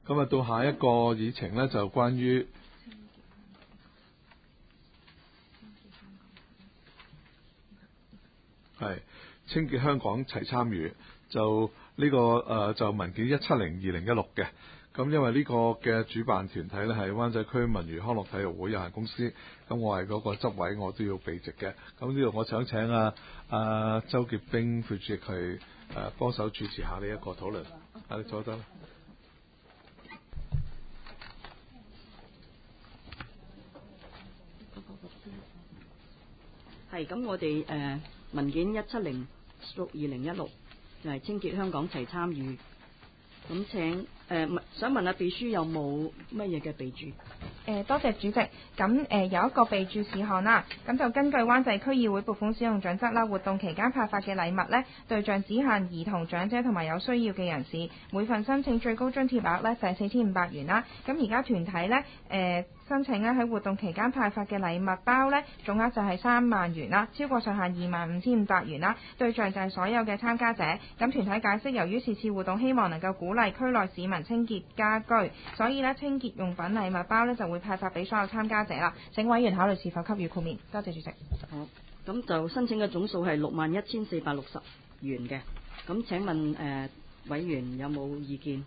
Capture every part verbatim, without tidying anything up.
咁啊，到下一個議程呢，就關於係清潔香港齊參與，就呢、這個誒、呃、就文件一七零二零一六嘅。咁因為呢個嘅主辦團體呢，係灣仔區文娛康樂體育會有限公司，咁我係嗰個執委，我都要避席嘅。咁呢度我想請啊啊周潔冰副主席去誒幫手主持下呢一個討論。啊，你坐得啦。 係咁，我哋誒、呃、文件一七零六二零一六就係清潔香港齊參與。咁請誒、呃、想問下秘書有冇乜嘢嘅備註？ 誒多謝主席。咁誒、呃、有一個備註事項啦，咁就根據灣仔區議會撥款使用準則啦，活動期間派發嘅禮物呢，對象只限兒童、長者同埋有需要嘅人士，每份申請最高津貼額呢，就係四千五百元啦。咁而家團體呢，誒、呃、申請呢喺活動期間派發嘅禮物包呢，總額就係三萬元啦，超過上限二萬五千五百元啦，對象就係所有嘅參加者。咁團體解釋，由於是次活動希望能夠鼓勵區內市民清潔家居，所以呢清潔用品禮物包呢就會派發俾所有參加者啦。請委員考慮是否給予豁免。多謝主席。 好，咁就申請嘅總數係六萬一千四百六十元嘅。咁請問誒、呃、委員有冇意見？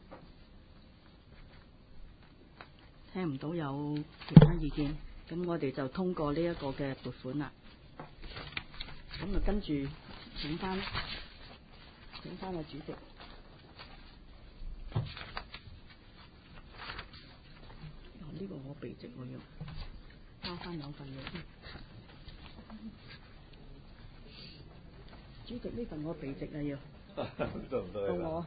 聽唔到有其他意見，咁我哋就通過呢一個嘅撥款啦。咁就跟住請翻請翻個主席。呢、這個我備席我要交翻兩份嘢先。主席，呢份我備席啊要。 得唔得？ 到我。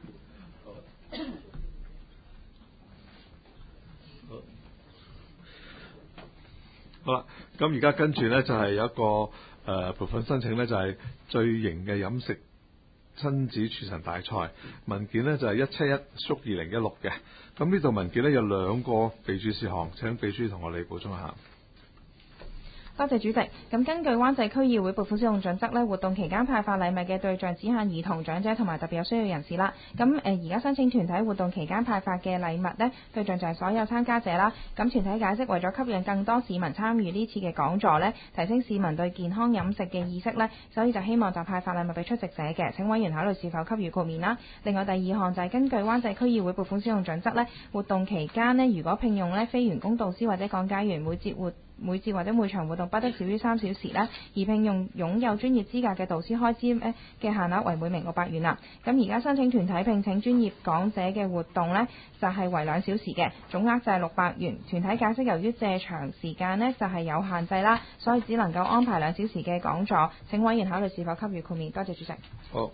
好啦，咁而家跟住呢，就係、是、有一個誒撥款申請呢，就係最型嘅飲食親子廚神大賽文件呢，就係一七一縮二零一六嘅。咁呢度文件呢，有兩個備註事項，請秘書同我哋補充一下。 多謝主席。咁根據灣仔區議會撥款使用準則咧，活動期間派發禮物嘅對象只限兒童、長者同埋特別有需要人士啦。咁誒而家申請團體活動期間派發嘅禮物呢，對象就係所有參加者啦。咁團體解釋，為咗吸引更多市民參與呢次嘅講座呢，提升市民對健康飲食嘅意識呢，所以就希望就派發禮物俾出席者嘅。請委員考慮是否給予豁免啦。另外第二項就係根據灣仔區議會撥款使用準則呢，活動期間呢，如果聘用呢非員工導師或者講解員，每節活每節或者每場活動不得少於三小時啦，而聘用擁有專業資格嘅導師開支嘅限額為每名六百元啦。咁而家申請團體聘請專業講者嘅活動呢，就係為兩小時嘅，總額就係六百元。團體解釋，由於借場時間呢就係有限制啦，所以只能夠安排兩小時嘅講座。請委員考慮是否給予豁免。多謝主席。 好，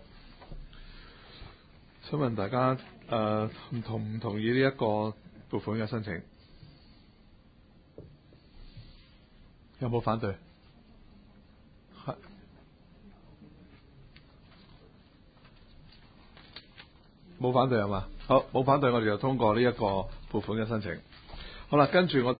請問大家誒同唔同意呢一個撥款嘅申請？有冇反對？係冇反對係嘛？好，冇反對，我哋就通過呢一個撥款嘅申請。好啦，跟住我。